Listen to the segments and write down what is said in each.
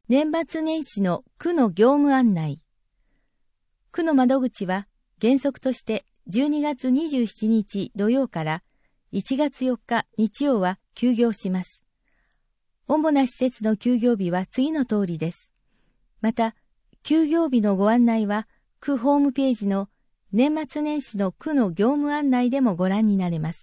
年末年始の区の業務案内。区の窓口は原則として12月27日土曜から1月4日日曜は休業します。主な施設の休業日は次の通りです。また、休業日のご案内は区ホームページの年末年始の区の業務案内でもご覧になれます。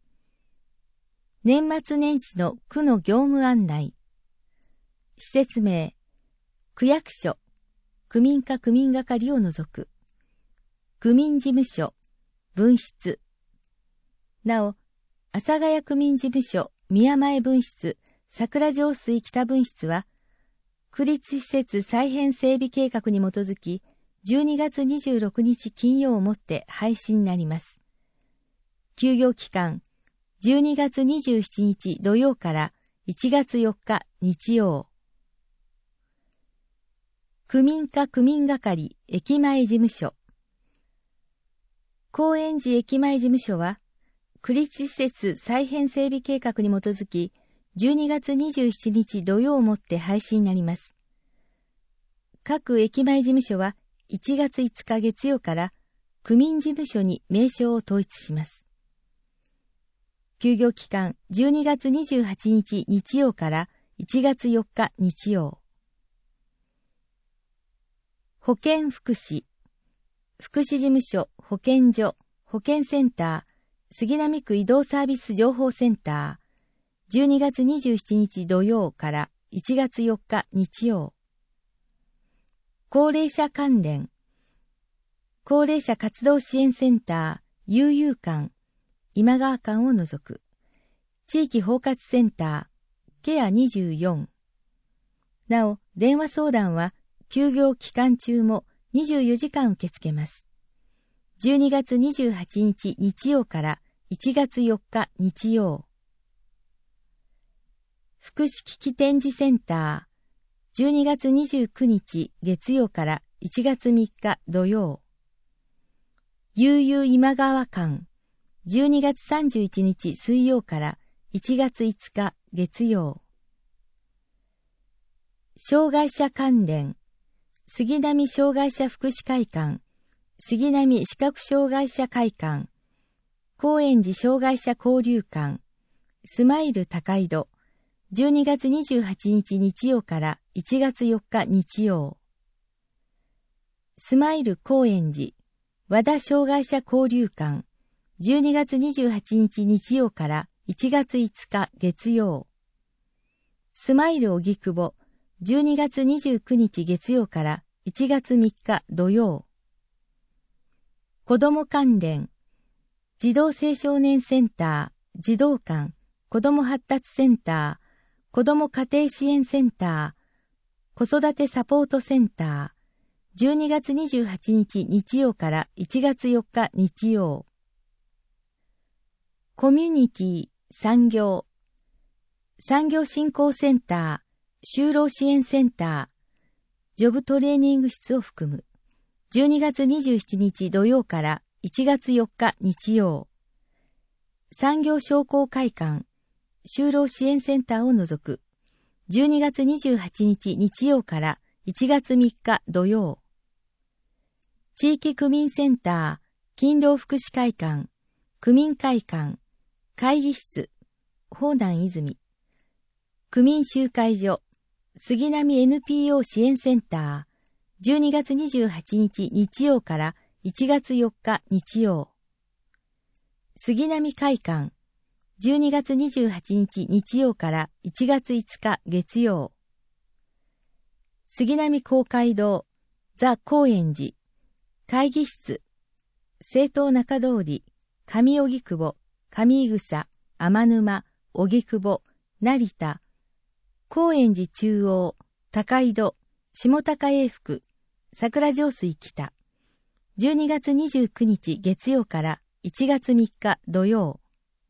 年末年始の区の業務案内。施設名、区役所、区民課区民係を除く。区民事務所、分室。なお、阿佐ヶ谷区民事務所、宮前分室、桜上水北分室は、区立施設再編整備計画に基づき、12月26日金曜をもって廃止になります。休業期間、12月27日土曜から1月4日日曜。区民課区民係駅前事務所。高円寺駅前事務所は、区立施設再編整備計画に基づき、12月27日土曜をもって廃止になります。各駅前事務所は1月5日月曜から区民事務所に名称を統一します。休業期間12月28日日曜から1月4日日曜。保健福祉、福祉事務所、保健所、保健センター、杉並区移動サービス情報センター、12月27日土曜から1月4日日曜。高齢者関連、高齢者活動支援センター、悠々館、今川館を除く、地域包括センター、ケア24。なお、電話相談は、休業期間中も24時間受け付けます。12月28日日曜から1月4日日曜。福祉機器展示センター、12月29日月曜から1月3日土曜。悠々今川館、12月31日水曜から1月5日月曜。障害者関連、杉並障害者福祉会館、杉並視覚障害者会館、高円寺障害者交流館、スマイル高井戸、12月28日日曜から1月4日日曜。スマイル高円寺、和田障害者交流館、12月28日日曜から1月5日月曜。スマイル荻窪、12月29日月曜から1月3日土曜。子ども関連、児童青少年センター、児童館、子ども発達センター、子ども家庭支援センター、子育てサポートセンター、12月28日日曜から1月4日日曜。コミュニティ、産業、産業振興センター、就労支援センター、ジョブトレーニング室を含む、12月27日土曜から1月4日日曜。産業商工会館、就労支援センターを除く、12月28日日曜から1月3日土曜。地域区民センター、勤労福祉会館、区民会館、会議室、宝南泉。区民集会所、杉並 NPO 支援センター、12月28日日曜から1月4日日曜。杉並会館、12月28日日曜から1月5日月曜。杉並公会堂、ザ・高円寺、会議室、政党中通り、上荻窪、上井草、天沼、荻窪、成田、高円寺中央、高井戸、下高永福、桜上水北、12月29日月曜から1月3日土曜。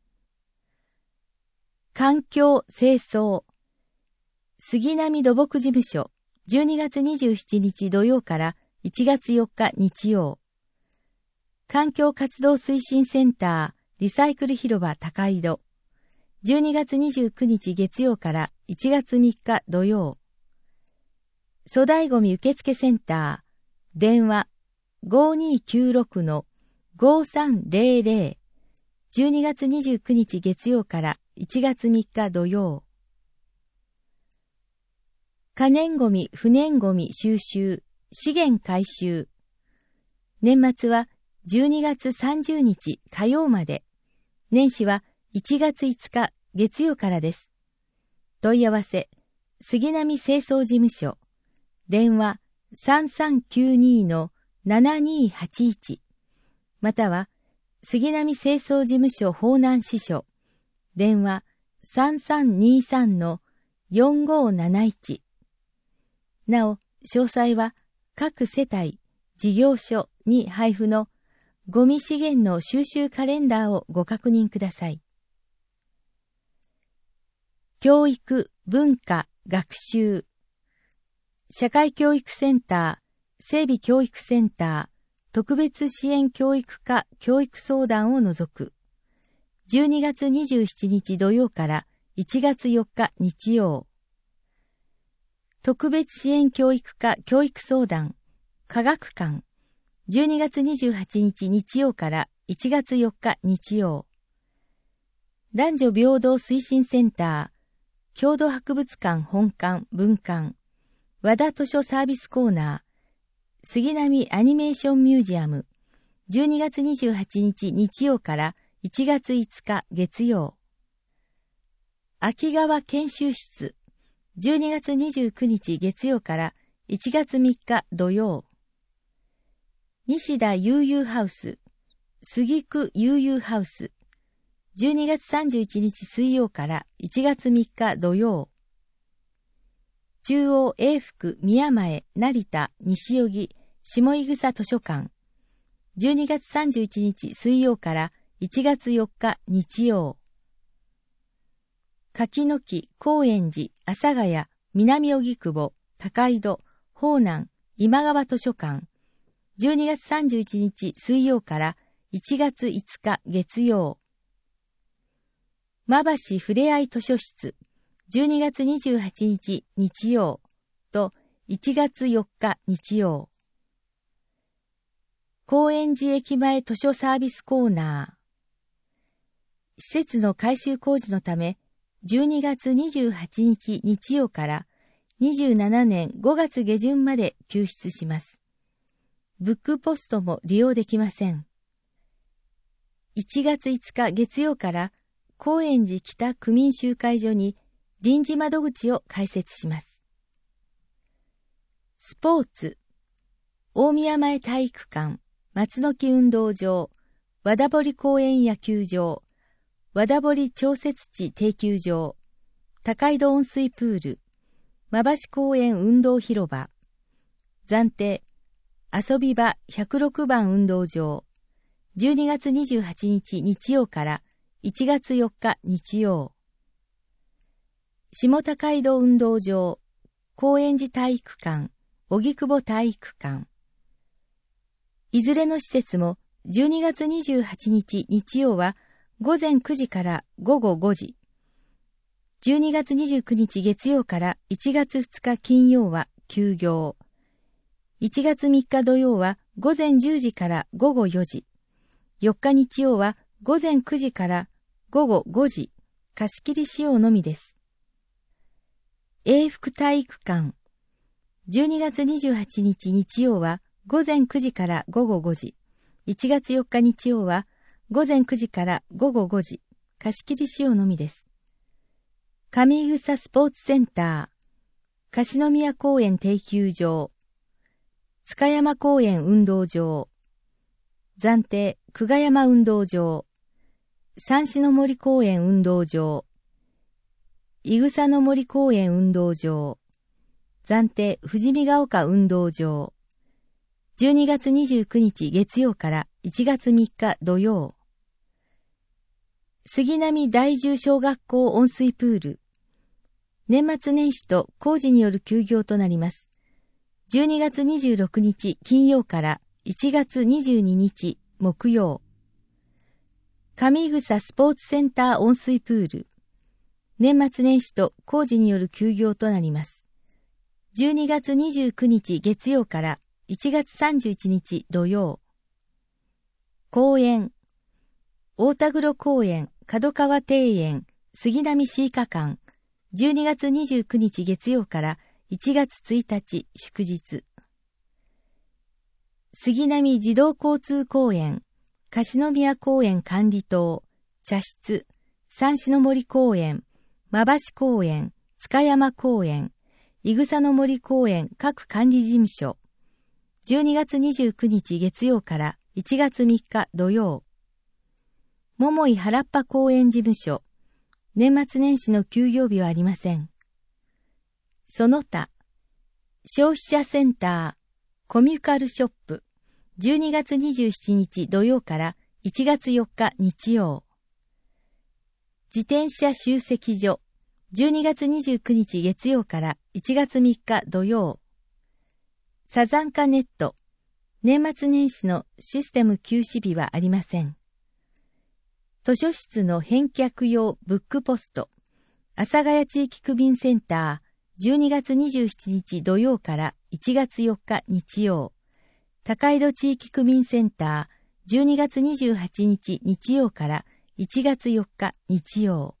環境清掃、杉並土木事務所、12月27日土曜から1月4日日曜。環境活動推進センター、リサイクル広場高井戸、12月29日月曜から1月3日土曜。 粗大ごみ受付センター、電話 5296-5300、12月29日月曜から1月3日土曜。可燃ごみ、不燃ごみ収集、資源回収。年末は12月30日火曜まで。年始は1月5日月曜からです。問い合わせ、杉並清掃事務所。電話 3392-7281。または、杉並清掃事務所方南支所。電話 3323-4571。なお、詳細は各世帯、事業所に配布のゴミ資源の収集カレンダーをご確認ください。教育、文化、学習。社会教育センター、整備教育センター、特別支援教育課教育相談を除く。12月27日土曜から1月4日日曜。特別支援教育課教育相談、科学館。12月28日日曜から1月4日日曜。男女平等推進センター、郷土博物館本館分館、和田図書サービスコーナー、杉並アニメーションミュージアム、12月28日日曜から1月5日月曜。秋川研修室、12月29日月曜から1月3日土曜。西田悠々ハウス、杉区悠々ハウス、12月31日水曜から1月3日土曜。中央永福宮前成田西荻下井草図書館、12月31日水曜から1月4日日曜。柿の木、高円寺、阿佐ヶ谷、南荻窪、高井戸、方南、今川図書館、12月31日水曜から1月5日月曜。馬橋ふれあい図書室、12月28日日曜と1月4日日曜。高円寺駅前図書サービスコーナー。施設の改修工事のため、12月28日日曜から27年5月下旬まで休室します。ブックポストも利用できません。1月5日月曜から高円寺北区民集会所に臨時窓口を開設します。スポーツ、大宮前体育館、松の木運動場、和田堀公園野球場、和田堀調節池定休場、高井戸温水プール、馬橋公園運動広場、暫定、遊び場106番運動場、12月28日日曜から1月4日日曜。下高井戸運動場、高円寺体育館、荻窪体育館。いずれの施設も12月28日日曜は午前9時から午後5時。12月29日月曜から1月2日金曜は休業。1月3日土曜は午前10時から午後4時。4日日曜は午前9時から午後5時。貸し切り使用のみです。永福体育館。12月28日日曜は午前9時から午後5時。1月4日日曜は午前9時から午後5時。貸し切り使用のみです。上井草スポーツセンター。樫宮公園定休場。塚山公園運動場。暫定久我山運動場。三種の森公園運動場。井草の森公園運動場。暫定富士見ヶ丘運動場。12月29日月曜から1月3日土曜。杉並第10小学校温水プール。年末年始と工事による休業となります。12月26日金曜から1月22日木曜。上井草スポーツセンター温水プール。年末年始と工事による休業となります。 12月29日月曜から1月31日土曜。公園。大田黒公園、角川庭園、杉並シーカ館。12月29日月曜から1月1日祝日。杉並児童交通公園、樫宮公園管理棟、茶室、三種の森公園、馬橋公園、塚山公園、いぐさの森公園各管理事務所。12月29日月曜から1月3日土曜。桃井原っぱ公園事務所。年末年始の休業日はありません。その他、消費者センター、コミュカルショップ。12月27日土曜から1月4日日曜。自転車集積所。12月29日月曜から1月3日土曜。サザンカネット。年末年始のシステム休止日はありません。図書室の返却用ブックポスト。阿佐ヶ谷地域区民センター。12月27日土曜から1月4日日曜。高井戸地域区民センター。12月28日日曜から1月4日日曜。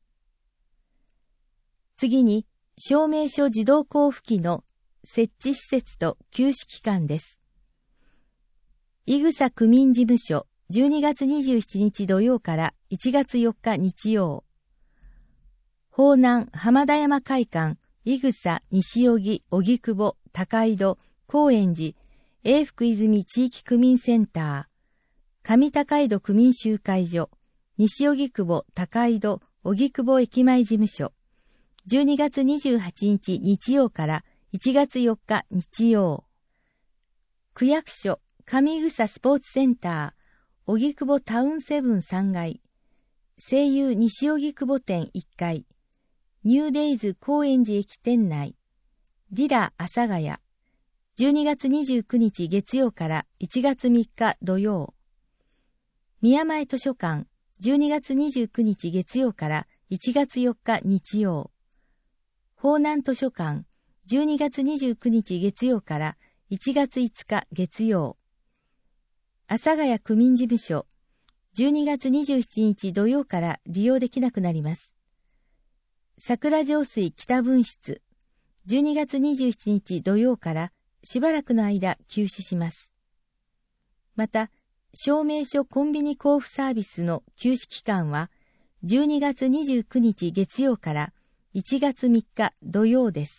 次に、証明書自動交付機の設置施設と休止期間です。いぐさ区民事務所、12月27日土曜から1月4日日曜。方南浜田山会館、いぐさ西荻荻窪高井戸高円寺永福泉地域区民センター、上高井戸区民集会所、西荻窪高井戸荻窪駅前事務所。12月28日日曜から1月4日日曜。区役所上草スポーツセンター、荻窪タウンセブン3階。西友西荻窪店1階。ニューデイズ高円寺駅店内。ディラ阿佐ヶ谷。12月29日月曜から1月3日土曜。宮前図書館。12月29日月曜から1月4日日曜。方南図書館。12月29日月曜から1月5日月曜。阿佐ヶ谷区民事務所。12月27日土曜から利用できなくなります。桜上水北分室。12月27日土曜からしばらくの間休止します。また、証明書コンビニ交付サービスの休止期間は12月29日月曜から1月3日土曜です。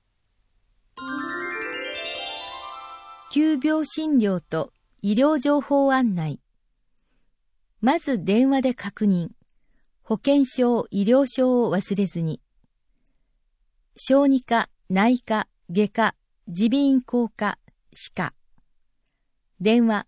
急病診療と医療情報案内。まず電話で確認。保険証、医療証を忘れずに。小児科、内科、外科、耳鼻咽喉科、歯科。電話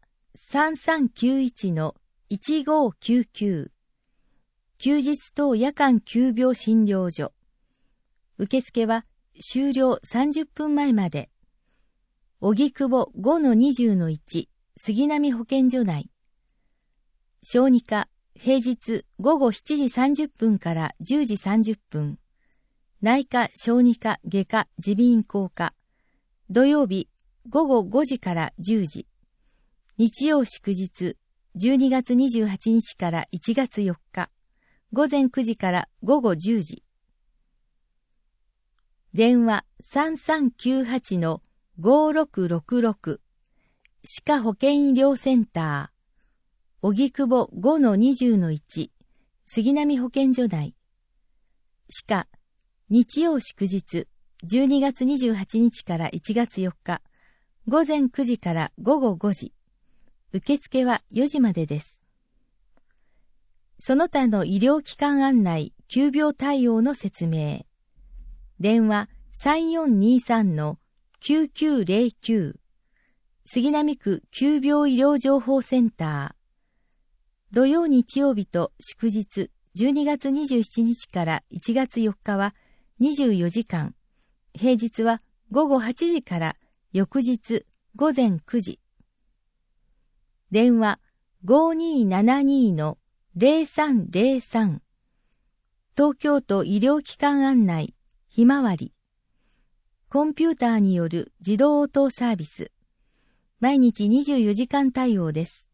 3391-1599。休日等夜間急病診療所。受付は終了30分前まで。荻窪 5-20-1 杉並保健所内。小児科、平日午後7時30分から10時30分。内科、小児科、外科、耳鼻咽喉科。土曜日午後5時から10時。日曜祝日、12月28日から1月4日。午前9時から午後10時。電話3398-5666。歯科保健医療センター。荻窪 5-20-1 杉並保健所内。歯科、日曜祝日、12月28日から1月4日。午前9時から午後5時。受付は4時までです。その他の医療機関案内、急病対応の説明。電話3423-9909。杉並区急病医療情報センター。土曜日曜日と祝日、12月27日から1月4日は24時間。平日は午後8時から翌日午前9時。電話5272-0303。東京都医療機関案内、ひまわり。 コンピューターによる自動応答サービス。毎日24時間対応です。